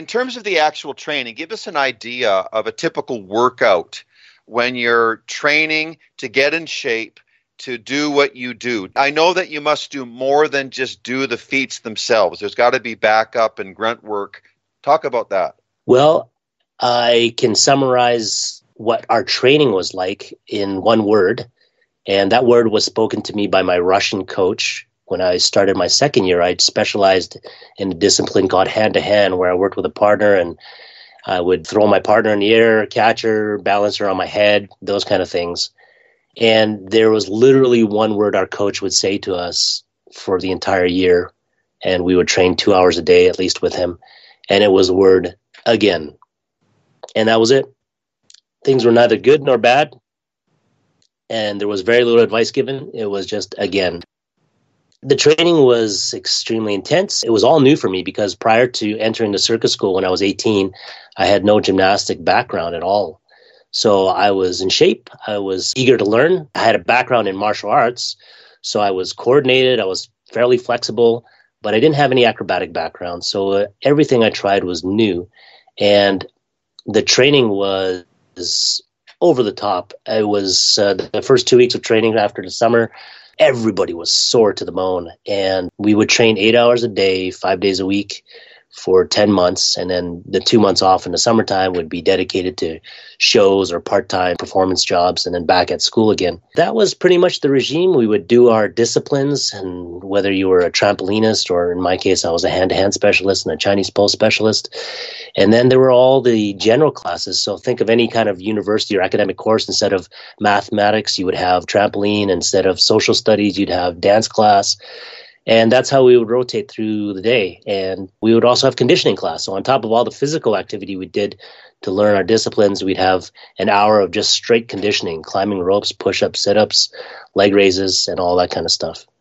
In terms of the actual training, give us an idea of a typical workout when you're training to get in shape to do what you do. I know that you must do more than just do the feats themselves. There's got to be backup and grunt work. Talk about that. Well, I can summarize what our training was like in one word, and that word was spoken to me by my Russian coach. When I started my second year, I specialized in a discipline called hand-to-hand, where I worked with a partner, and I would throw my partner in the air, catch her, balance her on my head, those kind of things. And there was literally one word our coach would say to us for the entire year, and we would train 2 hours a day at least with him, and it was the word again. And that was it. Things were neither good nor bad, and there was very little advice given. It was just again. The training was extremely intense. It was all new for me because prior to entering the circus school when I was 18, I had no gymnastic background at all. So I was in shape. I was eager to learn. I had a background in martial arts, so I was coordinated. I was fairly flexible, but I didn't have any acrobatic background. So everything I tried was new. And the training was over the top. It was the first 2 weeks of training after the summer. Everybody was sore to the bone, and we would train 8 hours a day, 5 days a week for 10 months. And then the 2 months off in the summertime would be dedicated to shows or part-time performance jobs, and then back at school again. That was pretty much the regime. We would do our disciplines, and whether you were a trampolinist, or in my case, I was a hand-to-hand specialist and a Chinese pole specialist. And then there were all the general classes. So think of any kind of university or academic course. Instead of mathematics, you would have trampoline. Instead of social studies, you'd have dance class. And that's how we would rotate through the day. And we would also have conditioning class. So on top of all the physical activity we did to learn our disciplines, we'd have an hour of just straight conditioning, climbing ropes, push-ups, sit-ups, leg raises, and all that kind of stuff.